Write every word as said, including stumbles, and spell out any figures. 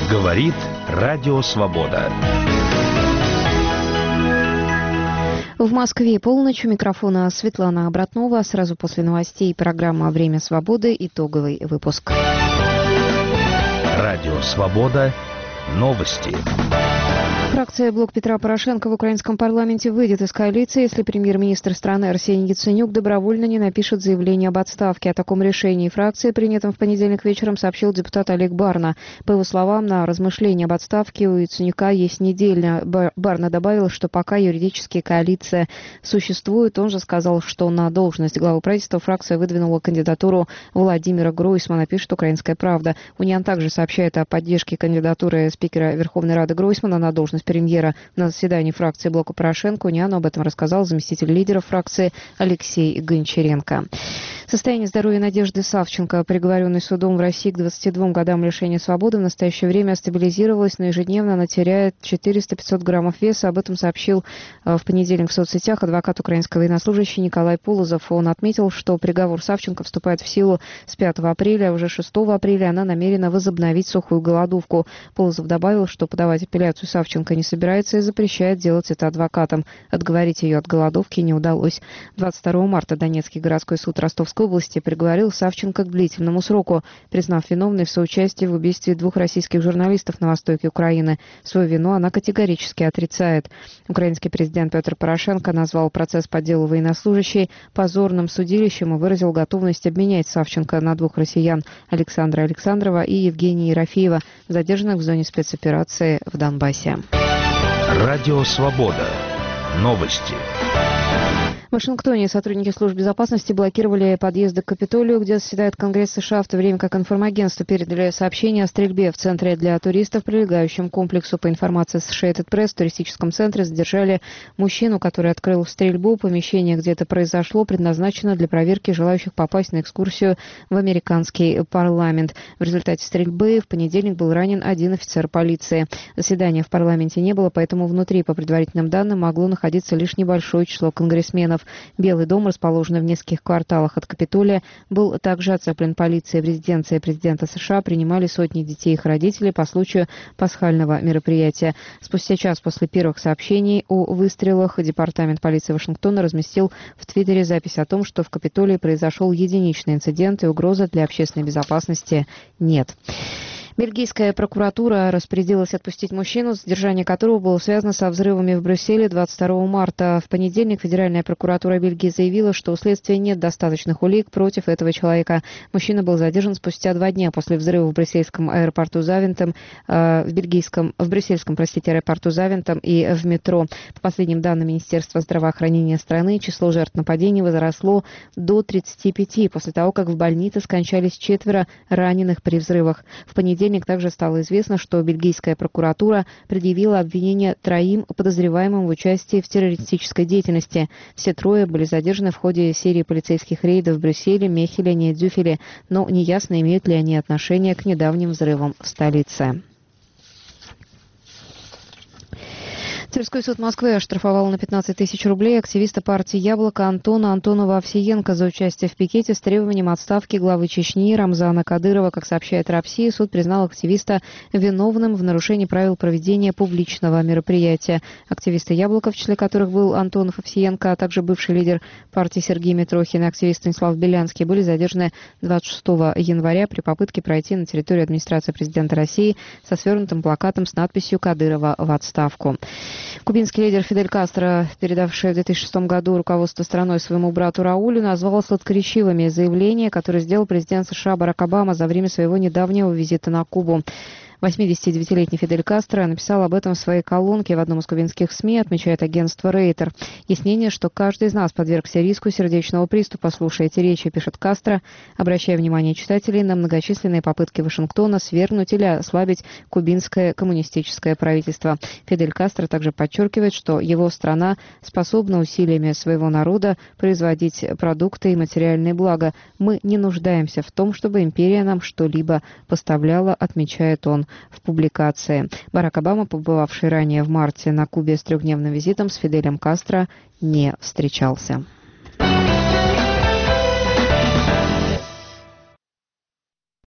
Говорит Радио Свобода. В Москве полночь. У микрофона Светлана Обратнова. Сразу после новостей программа «Время свободы». Итоговый выпуск. Радио Свобода. Новости. Фракция «Блок Петра Порошенко» в украинском парламенте выйдет из коалиции, если премьер-министр страны Арсений Яценюк добровольно не напишет заявление об отставке. О таком решении фракции, принятом в понедельник вечером, сообщил депутат Олег Барна. По его словам, на размышления об отставке у Яценюка есть неделя. Барна добавил, что пока юридически коалиция существует. Он же сказал, что на должность главы правительства фракция выдвинула кандидатуру Владимира Гройсмана, пишет «Украинская правда». Униан также сообщает о поддержке кандидатуры спикера Верховной Рады Гройсмана на должность премьера на заседании фракции блока Порошенко. Униану об этом рассказал заместитель лидера фракции Алексей Гончаренко. Состояние здоровья Надежды Савченко, приговоренной судом в России к двадцати двум годам лишения свободы, в настоящее время стабилизировалась, но ежедневно она теряет четыреста-пятьсот граммов веса. Об этом сообщил в понедельник в соцсетях адвокат украинского военнослужащего Николай Полозов. Он отметил, что приговор Савченко вступает в силу с пятого апреля, а уже шестого апреля она намерена возобновить сухую голодовку. Полозов добавил, что подавать апелляцию Савченко не собирается и запрещает делать это адвокатам. Отговорить ее от голодовки не удалось. двадцать второго марта Донецкий городской суд Ростовской области приговорил Савченко к длительному сроку, признав виновной в соучастии в убийстве двух российских журналистов на востоке Украины. Свою вину она категорически отрицает. Украинский президент Петр Порошенко назвал процесс по делу военнослужащей позорным судилищем и выразил готовность обменять Савченко на двух россиян – Александра Александрова и Евгения Ерофеева, задержанных в зоне спецоперации в Донбассе. Радио Свобода. Новости. В Вашингтоне сотрудники служб безопасности блокировали подъезды к Капитолию, где заседает Конгресс США, в то время как информагентство передали сообщение о стрельбе в центре для туристов, прилегающем к комплексу. По информации Associated Press, в туристическом центре задержали мужчину, который открыл стрельбу. Помещение, где это произошло, предназначено для проверки желающих попасть на экскурсию в американский парламент. В результате стрельбы в понедельник был ранен один офицер полиции. Заседания в парламенте не было, поэтому внутри, по предварительным данным, могло находиться лишь небольшое число конгрессменов. Белый дом, расположенный в нескольких кварталах от Капитолия, был также оцеплен полицией. В резиденции президента США принимали сотни детей и их родителей по случаю пасхального мероприятия. Спустя час после первых сообщений о выстрелах департамент полиции Вашингтона разместил в Твиттере запись о том, что в Капитолии произошел единичный инцидент и угрозы для общественной безопасности нет. Бельгийская прокуратура распорядилась отпустить мужчину, задержание которого было связано со взрывами в Брюсселе двадцать второго марта. В понедельник Федеральная прокуратура Бельгии заявила, что у следствия нет достаточных улик против этого человека. Мужчина был задержан спустя два дня после взрыва в брюссельском аэропорту Завентем, э, в бельгийском, в брюссельском, простите, аэропорту Завентем и в метро. По последним данным Министерства здравоохранения страны, число жертв нападений возросло до тридцати пяти после того, как в больнице скончались четверо раненых при взрывах. В понедельник также стало известно, что бельгийская прокуратура предъявила обвинение троим подозреваемым в участии в террористической деятельности. Все трое были задержаны в ходе серии полицейских рейдов в Брюсселе, Мехелене и Дзюфеле, но неясно, имеют ли они отношение к недавним взрывам в столице. Тверской суд Москвы оштрафовал на пятнадцать тысяч рублей активиста партии «Яблоко» Антона Антонова-Овсиенко за участие в пикете с требованием отставки главы Чечни Рамзана Кадырова. Как сообщает Россия, суд признал активиста виновным в нарушении правил проведения публичного мероприятия. Активисты «Яблоко», в числе которых был Антонов-Овсиенко, а также бывший лидер партии Сергей Митрохин и активист Станислав Белянский, были задержаны двадцать шестого января при попытке пройти на территорию администрации президента России со свернутым плакатом с надписью «Кадырова в отставку». Кубинский лидер Фидель Кастро, передавший в две тысячи шестом году руководство страной своему брату Раулю, назвал сладкоречивыми заявления, которые сделал президент США Барак Обама за время своего недавнего визита на Кубу. восьмидесятидевятилетний Фидель Кастро написал об этом в своей колонке в одном из кубинских СМИ, отмечает агентство Рейтер. Яснение, что каждый из нас подвергся риску сердечного приступа, слушая эти речи, пишет Кастро, обращая внимание читателей на многочисленные попытки Вашингтона свергнуть или ослабить кубинское коммунистическое правительство. Фидель Кастро также подчеркивает, что его страна способна усилиями своего народа производить продукты и материальные блага. Мы не нуждаемся в том, чтобы империя нам что-либо поставляла, отмечает он в публикации. Барак Обама, побывавший ранее в марте на Кубе с трехдневным визитом, с Фиделем Кастро не встречался.